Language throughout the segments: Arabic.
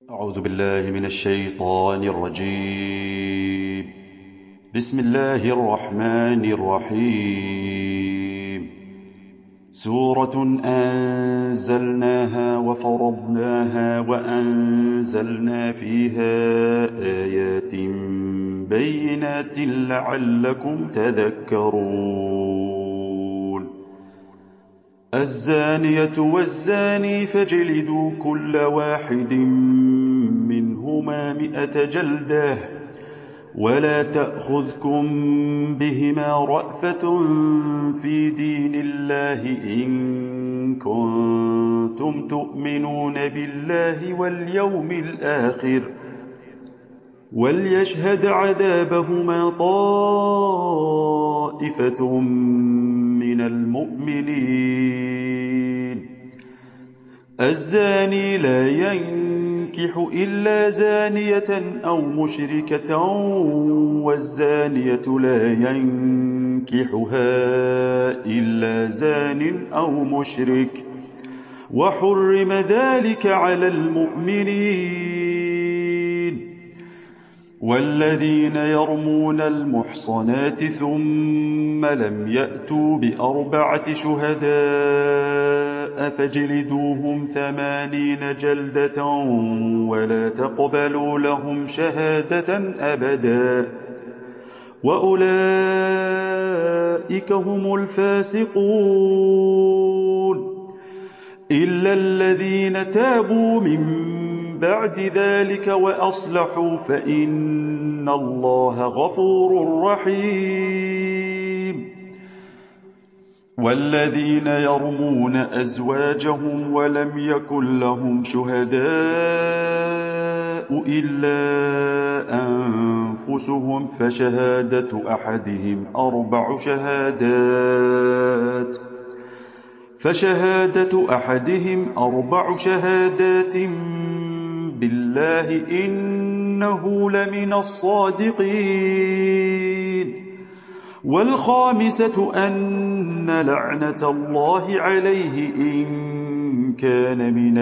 أعوذ بالله من الشيطان الرجيم. بسم الله الرحمن الرحيم. سورة أنزلناها وفرضناها وأنزلنا فيها آيات بينات لعلكم تذكرون. الزانية والزاني فاجلدوا كل واحد منهما 100 جلدة ولا تأخذكم بهما رأفة في دين الله إن كنتم تؤمنون بالله واليوم الآخر وليشهد عذابهما طائفة من المؤمنين. الزاني لا ينكح إلا زانية أو مشركة والزانية لا ينكحها إلا زان أو مشرك وحرم ذلك على المؤمنين. والذين يرمون المحصنات ثم لم يأتوا ب4 شهداء فاجلدوهم 80 جلدة ولا تقبلوا لهم شهادة أبدا وأولئك هم الفاسقون. إلا الذين تابوا من بعد ذلك وأصلحوا فإن الله غفور رحيم. والذين يرمون أزواجهم ولم يكن لهم شهداء إلا أنفسهم فشهادة أحدهم 4 شهادات بالله إنه لمن الصادقين. والخامسة أن لعنة الله عليه إن كان من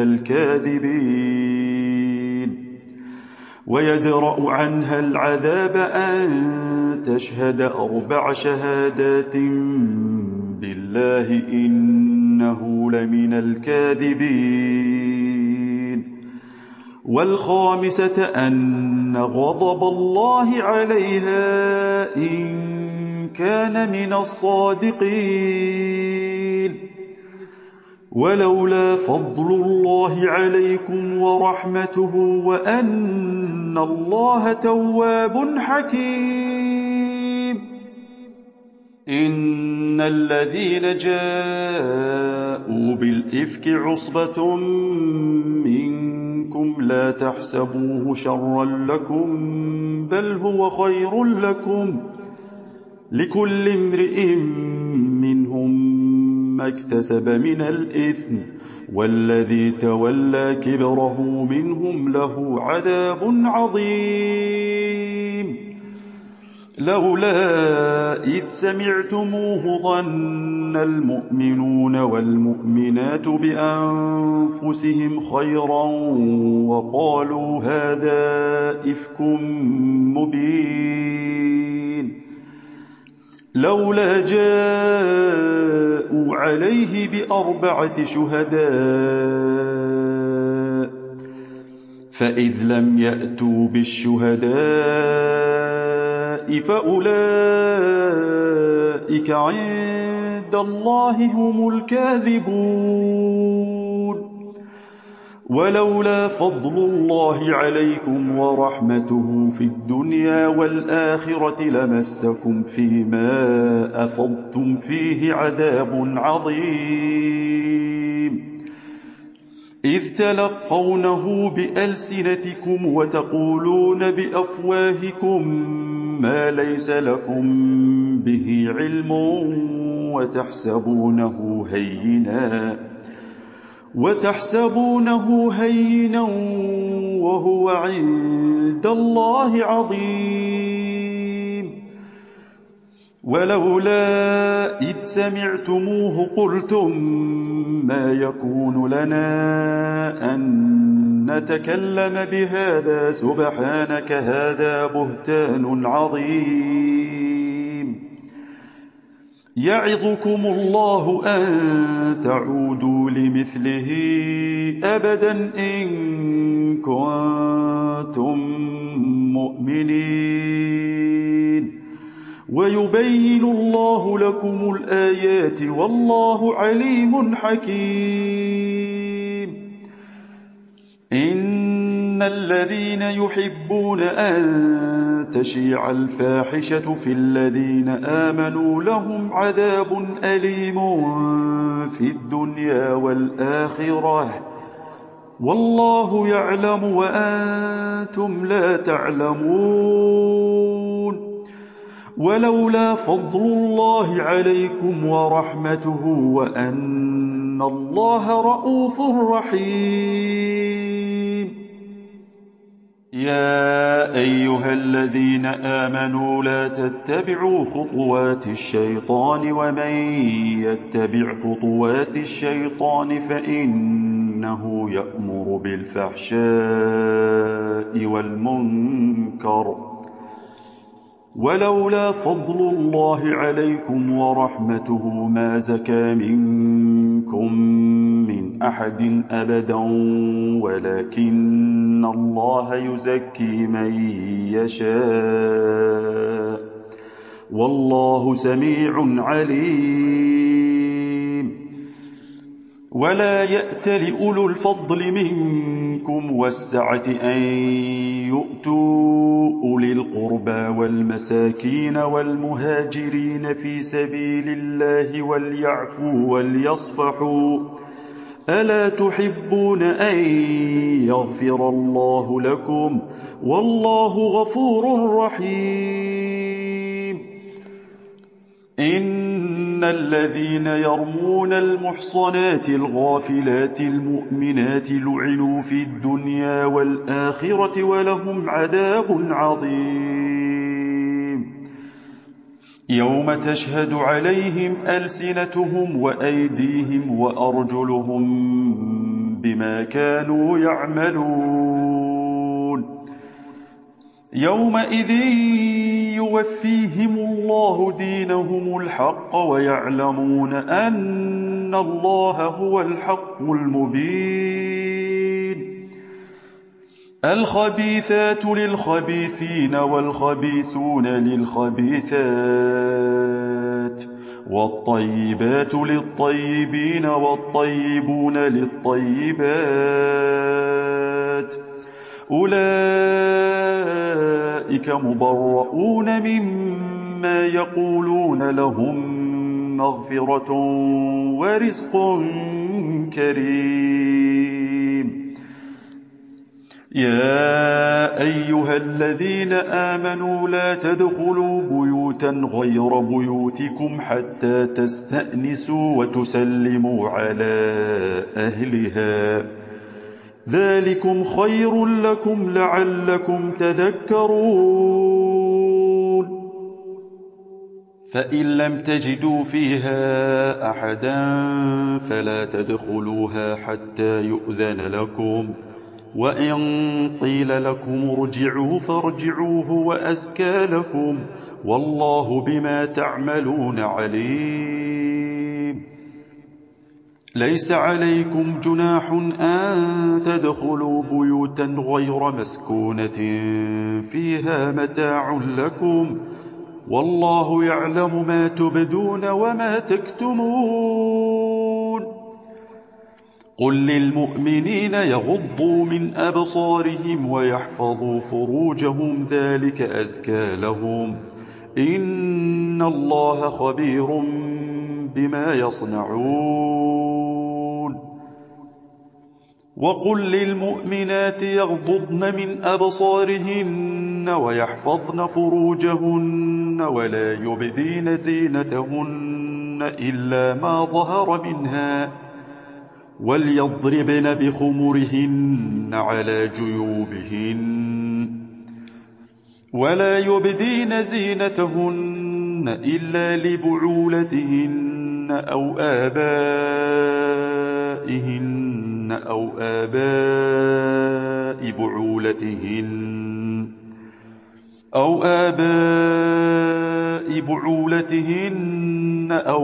الكاذبين. ويدرأ عنها العذاب أن تشهد 4 شهادات بالله إنه لمن الكاذبين. والخامسة أن غضب الله عليها إن كان من الصادقين. ولولا فضل الله عليكم ورحمته وأن الله تواب حكيم. إن الذين جاءوا بالإفك عصبة منكم لا تحسبوه شرا لكم بل هو خير لكم لكل امرئ منهم ما اكتسب من الإثم والذي تولى كبره منهم له عذاب عظيم. لولا إذ سمعتموه ظن المؤمنون والمؤمنات بأنفسهم خيرا وقالوا هذا إفك مبين. لولا جاءوا عليه ب4 شهداء فإذ لم يأتوا بالشهداء فأولئك عند الله هم الكاذبون. ولولا فضل الله عليكم ورحمته في الدنيا والآخرة لمسكم فيما أفضتم فيه عذاب عظيم إذ تلقونه بألسنتكم وتقولون بأفواهكم ما ليس لكم به علم وتحسبونه هينا وهو عند الله عظيم. ولولا إذ سمعتموه قلتم ما يكون لنا أن نتكلم بهذا سبحانك هذا بهتان عظيم يعظكم الله أن تعودوا لمثله أبدا إن كنتم مؤمنين ويبين الله لكم الآيات والله عليم حكيم إن الذين يحبون أن تشيع الفاحشة في الذين آمنوا لهم عذاب أليم في الدنيا والآخرة والله يعلم وأنتم لا تعلمون ولولا فضل الله عليكم ورحمته وأن الله رءوف رحيم يا أيها الذين آمنوا لا تتبعوا خطوات الشيطان ومن يتبع خطوات الشيطان فإنه يأمر بالفحشاء والمنكر ولولا فضل الله عليكم ورحمته ما زكى منكم من أحد أبدا ولكن الله يزكي من يشاء والله سميع عليم ولا يأتل أولو الفضل منكم والسعة أن يؤتوا أولي القربى والمساكين والمهاجرين في سبيل الله وليعفوا وليصفحوا ألا تحبون أن يغفر الله لكم والله غفور رحيم إن الذين يرمون المحصنات الغافلات المؤمنات لعنوا في الدنيا والآخرة ولهم عذاب عظيم يوم تشهد عليهم ألسنتهم وأيديهم وأرجلهم بما كانوا يعملون يومئذ يوفيهم الله دينهم الحق ويعلمون أن الله هو الحق المبين الخبيثات للخبيثين والخبيثون للخبيثات والطيبات للطيبين والطيبون للطيبات أولئك مبرؤون مما يقولون لهم مغفرة ورزق كريم يا أيها الذين آمنوا لا تدخلوا بيوتا غير بيوتكم حتى تستأنسوا وتسلموا على أهلها ذلكم خير لكم لعلكم تذكرون فإن لم تجدوا فيها أحدا فلا تدخلوها حتى يؤذن لكم وإن قيل لكم ارجعوا فارجعوا هو أزكى لكم والله بما تعملون عليم ليس عليكم جناح أن تدخلوا بيوتا غير مسكونة فيها متاع لكم والله يعلم ما تبدون وما تكتمون قل للمؤمنين يغضوا من أبصارهم ويحفظوا فروجهم ذلك أزكى لهم إن الله خبير بما يصنعون وقل للمؤمنات يغضضن من أبصارهن ويحفظن فروجهن ولا يبدين زينتهن إلا ما ظهر منها وليضربن بخمرهن على جيوبهن ولا يبدين زينتهن إلا لبعولتهن أو آباء بعولتهن أو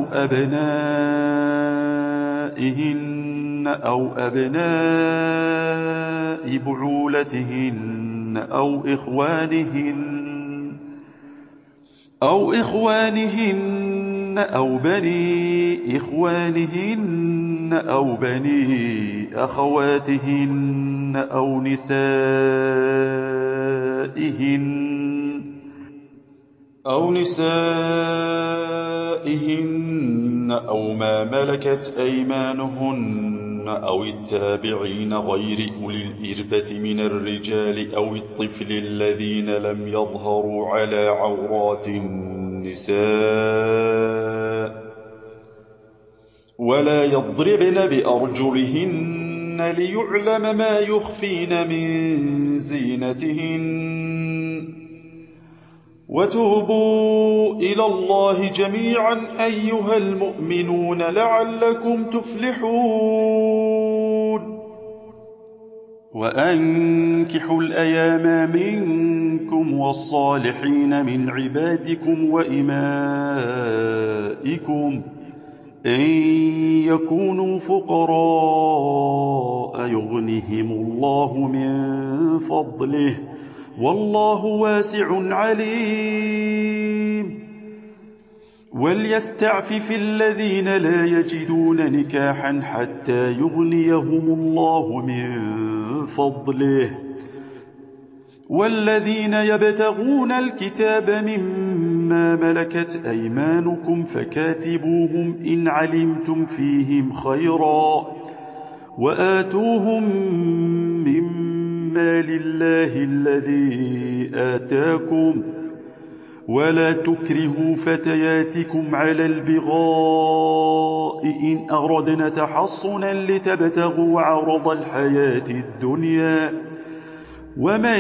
أبنائهن أو أبناء بعولتهن أو إخوانهن أو بني إخوانهن أو بني أخواتهن أو نسائهن أو ما ملكت أيمانهن أو التابعين غير أولي الإربة من الرجال أو الطفل الذين لم يظهروا على عورات النساء ولا يضربن بأرجلهن ليعلم ما يخفين من زينتهن وتوبوا إلى الله جميعا أيها المؤمنون لعلكم تفلحون وأنكحوا الأيام منكم والصالحين من عبادكم وإمائكم إن يكونوا فقراء يغنهم الله من فضله والله واسع عليم وليستعفف الذين لا يجدون نكاحا حتى يغنيهم الله من فضله والذين يبتغون الكتاب مما ملكت أيمانكم فكاتبوهم إن علمتم فيهم خيرا وآتوهم مما لله الذي آتاكم ولا تكرهوا فتياتكم على البغاء إن أردنا تحصنا لتبتغوا عرض الحياة الدنيا ومن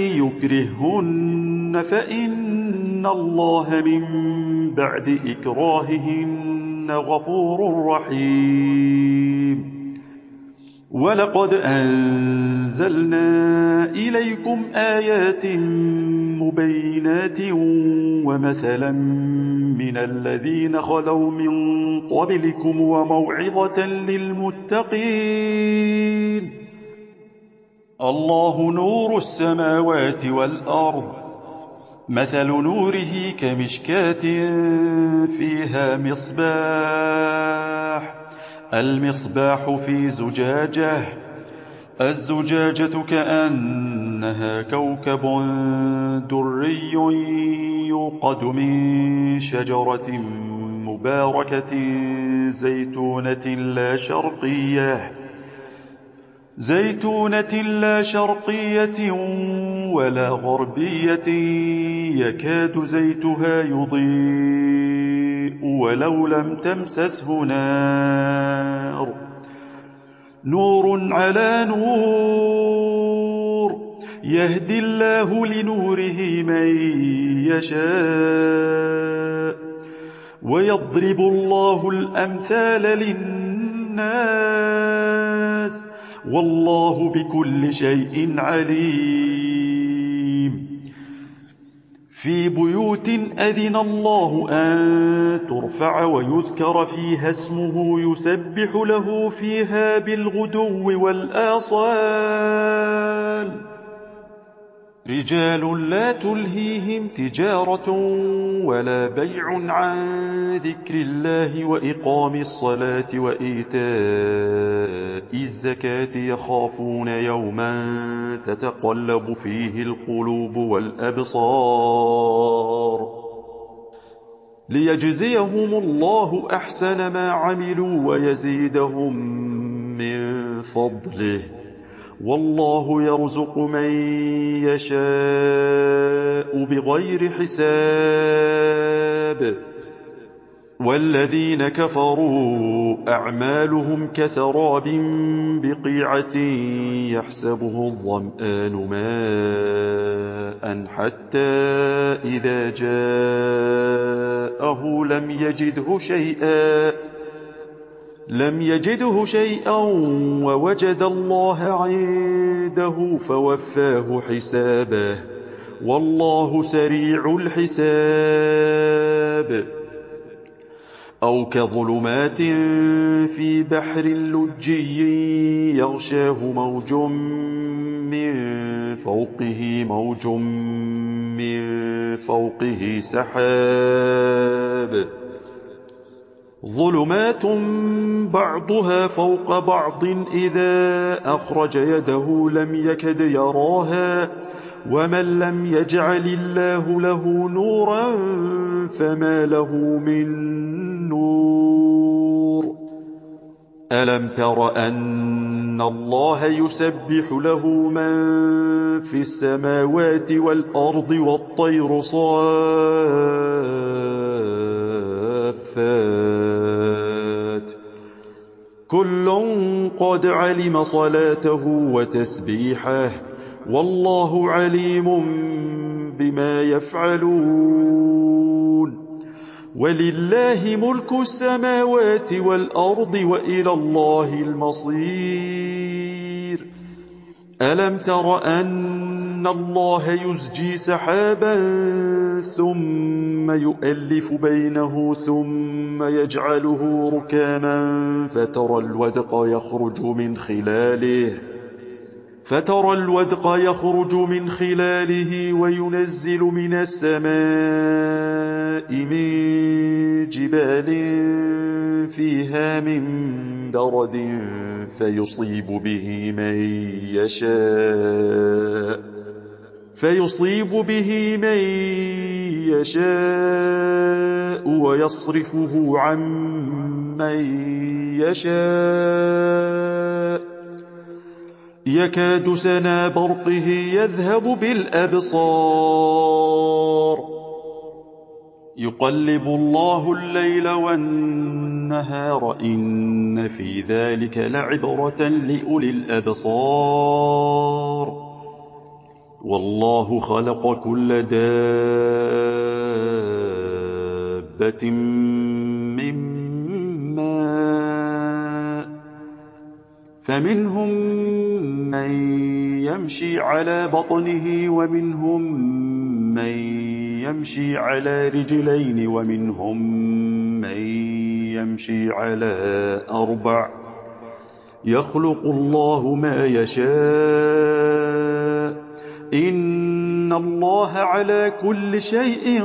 يكرهن فإن الله من بعد إكراههن غفور رحيم ولقد أنزلنا إليكم آيات مبينات ومثلا من الذين خلوا من قبلكم وموعظة للمتقين الله نور السماوات والأرض مثل نوره كمشكاة فيها المصباح في زجاجة الزجاجة كأنها كوكب دري يوقد من شجرة مباركة زيتونة لا شرقية ولا غربية يكاد زيتها يضيء ولو لم تمسسه نور على نور يهدي الله لنوره من يشاء ويضرب الله الأمثال للناس والله بكل شيء عليم في بيوت أذن الله أن ترفع ويذكر فيها اسمه يسبح له فيها بالغدو والآصال رجال لا تلهيهم تجارة ولا بيع عن ذكر الله وإقام الصلاة وإيتاء الزكاة يخافون يوما تتقلب فيه القلوب والأبصار ليجزيهم الله أحسن ما عملوا ويزيدهم من فضله والله يرزق من يشاء بغير حساب والذين كفروا أعمالهم كسراب بقيعة يحسبه الظمآن ماء حتى إذا فوفاه لم يجده شيئا ووجد الله عنده فوفاه حسابه والله سريع الحساب أو كظلمات في بحر لجي يغشاه موج من فوقه سحاب ظلمات بعضها فوق بعض إذا أخرج يده لم يكد يراها ومن لم يجعل الله له نورا فما له من نور ألم تر أن الله يسبح له من في السماوات والأرض والطير صافات كل قد علم صلاته وتسبيحه والله عليم بما يفعلون ولله ملك السماوات والأرض وإلى الله المصير ألم تر أن الله يزجي سحابا ثم يؤلف بينه ثم يجعله ركاما فترى الودق يخرج من خلاله وينزل من السماء من جبال فيها من برد فيصيب به من يشاء ويصرفه عن من يشاء يكاد سنا برقه يذهب بالأبصار يقلب الله الليل والنهار إن في ذلك لعبرة لأولي الأبصار والله خلق كل دابة من ماء فمنهم من يمشي على بطنه ومنهم من يمشي على رجلين ومنهم من يمشي على أربع يخلق الله ما يشاء إن الله على كل شيء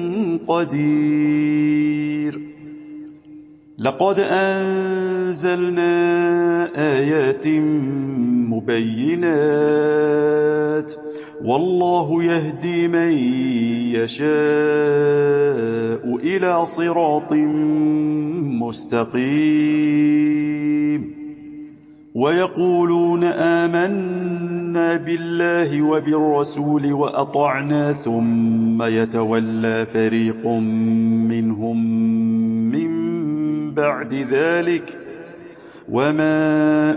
قدير لقد أنزلنا آيات مبينات والله يهدي من يشاء إلى صراط مستقيم ويقولون آمنا بالله وبالرسول وأطعنا ثم يتولى فريق منهم من بعد ذلك وما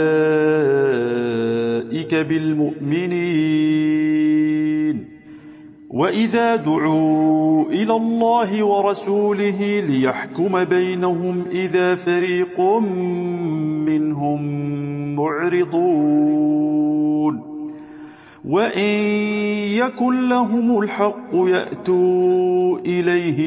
أولئك بالمؤمنين وإذا دعوا إلى الله ورسوله ليحكم بينهم إذا فريق منهم معرضون وإن يكن لهم الحق يأتوا إليه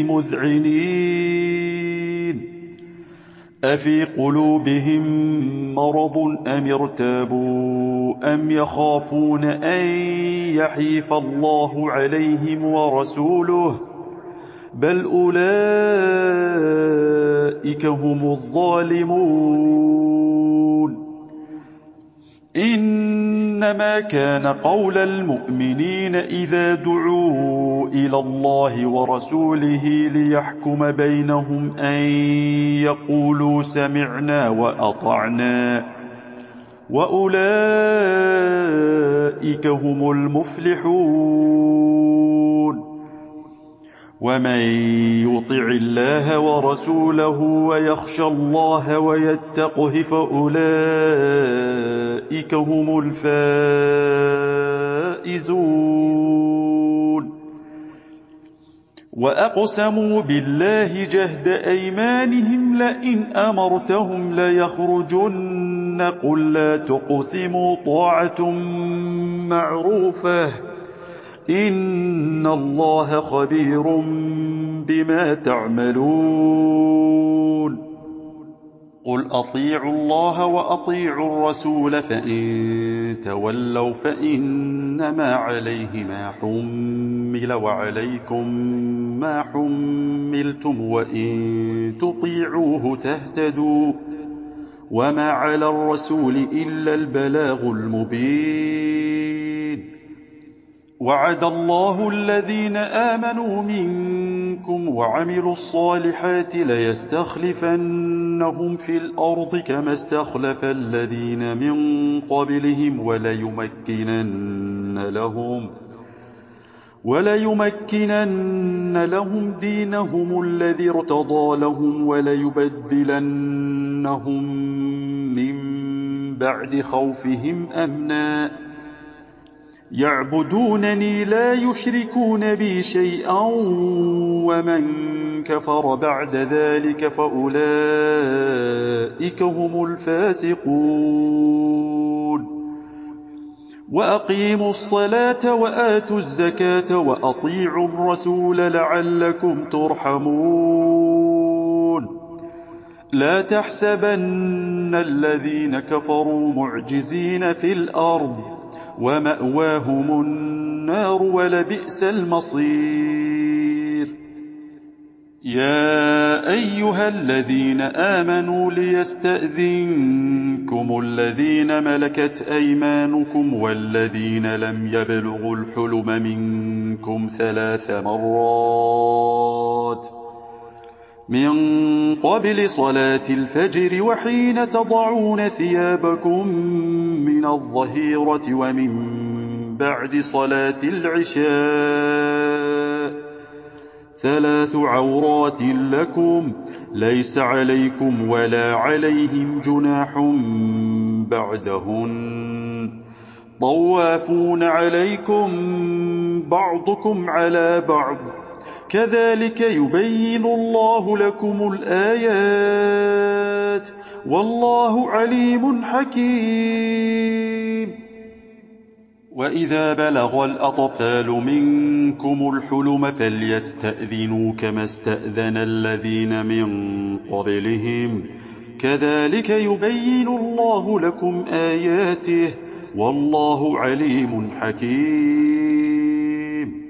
مذعنين أفي قلوبهم مرض أم ارتابوا أم يخافون أن يحيف الله عليهم ورسوله بل أولئك هم الظالمون إنما كان قول المؤمنين إذا دعوا إلى الله ورسوله ليحكم بينهم أن يقولوا سمعنا وأطعنا وأولئك هم المفلحون ومن يطع الله ورسوله ويخشى الله ويتقه فأولئك هم الفائزون وأقسموا بالله جهد أيمانهم لئن أمرتهم ليخرجن قل لا تقسموا طاعة معروفة إن الله خبير بما تعملون قل أطيعوا الله وأطيعوا الرسول فإن تولوا فإنما عليه ما حمل وعليكم ما حملتم وإن تطيعوه تهتدوا وما على الرسول إلا البلاغ المبين وعد الله الذين آمنوا منكم وعملوا الصالحات ليستخلفنهم في الأرض كما استخلف الذين من قبلهم وليمكنن لهم دينهم الذي ارتضى لهم وليبدلنهم من بعد خوفهم أمنا يعبدونني لا يشركون بي شيئا ومن كفر بعد ذلك فأولئك هم الفاسقون وأقيموا الصلاة وآتوا الزكاة وأطيعوا الرسول لعلكم ترحمون لا تحسبن الذين كفروا معجزين في الأرض ومأواهم النار ولبئس المصير يا أيها الذين آمنوا ليستأذنكم الذين ملكت أيمانكم والذين لم يبلغوا الحلم منكم 3 مرات من قبل صلاة الفجر وحين تضعون ثيابكم من الظهيرة ومن بعد صلاة العشاء 3 عورات لكم ليس عليكم ولا عليهم جناح بعدهن طوافون عليكم بعضكم على بعض كذلك يبين الله لكم الآيات والله عليم حكيم وإذا بلغ الأطفال منكم الحلم فليستأذنوا كما استأذن الذين من قبلهم كذلك يبين الله لكم آياته والله عليم حكيم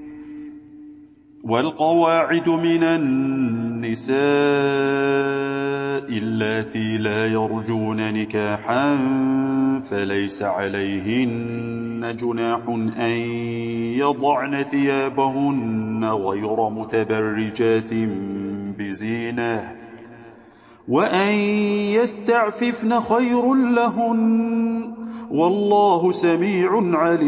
والقواعد من النساء اللاتي لا يرجون نكاحا فليس عليهن جناح أن يضعن ثيابهن غير متبرجات بزينة وأن يستعففن خير لهن والله سميع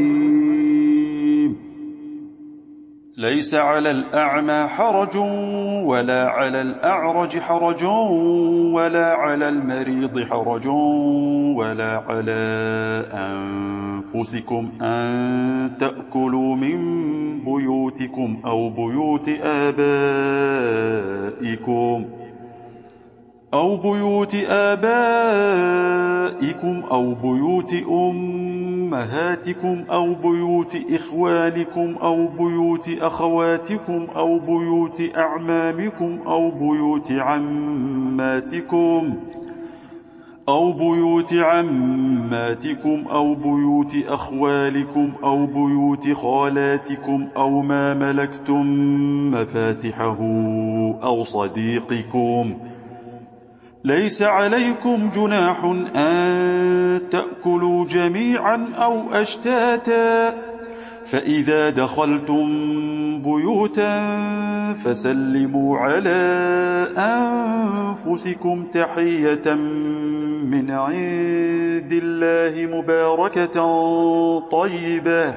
عليم ليس على الأعمى حرج ولا على الأعرج حرج ولا على المريض حرج ولا على أنفسكم أن تأكلوا من بيوتكم أو بيوت آبائكم أو بيوت أمهاتكم أو بيوت إخوانكم أو بيوت أخواتكم أو بيوت أعمامكم أو بيوت عماتكم أو بيوت أخوالكم أو بيوت خالاتكم أو ما ملكتم مفاتحه أو صديقكم ليس عليكم جناح أن تأكلوا جميعا أو أشتاتا فإذا دخلتم بيوتا فسلموا على أنفسكم تحية من عند الله مباركة طيبة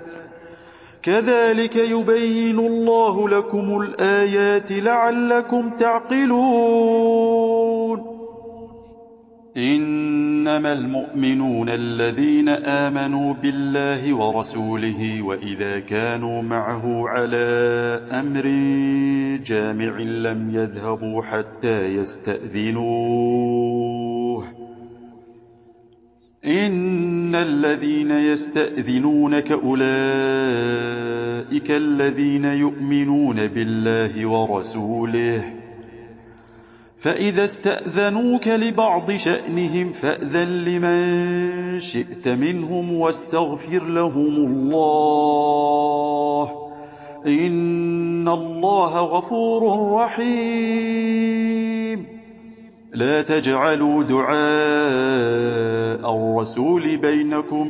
كذلك يبين الله لكم الآيات لعلكم تعقلون إنما المؤمنون الذين آمنوا بالله ورسوله وإذا كانوا معه على أمر جامع لم يذهبوا حتى يستأذنوه إن الذين يستأذنونك أولئك الذين يؤمنون بالله ورسوله فإذا استأذنوك لبعض شأنهم فأذن لمن شئت منهم واستغفر لهم الله إن الله غفور رحيم لا تجعلوا دعاء الرسول بينكم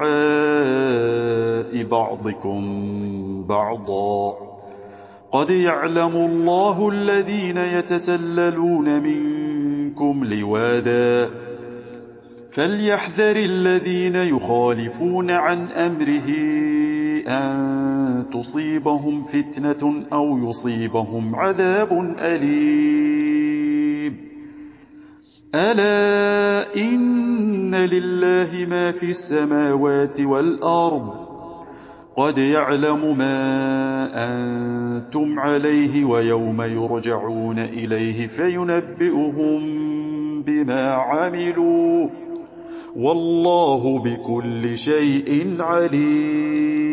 كدعاء بعضكم بعضا قد يعلم الله الذين يتسللون منكم لواذا فليحذر الذين يخالفون عن أمره أن تصيبهم فتنة أو يصيبهم عذاب أليم ألا إن لله ما في السماوات والأرض قد يعلم ما أنتم عليه ويوم يرجعون إليه فينبئهم بما عملوا والله بكل شيء عليم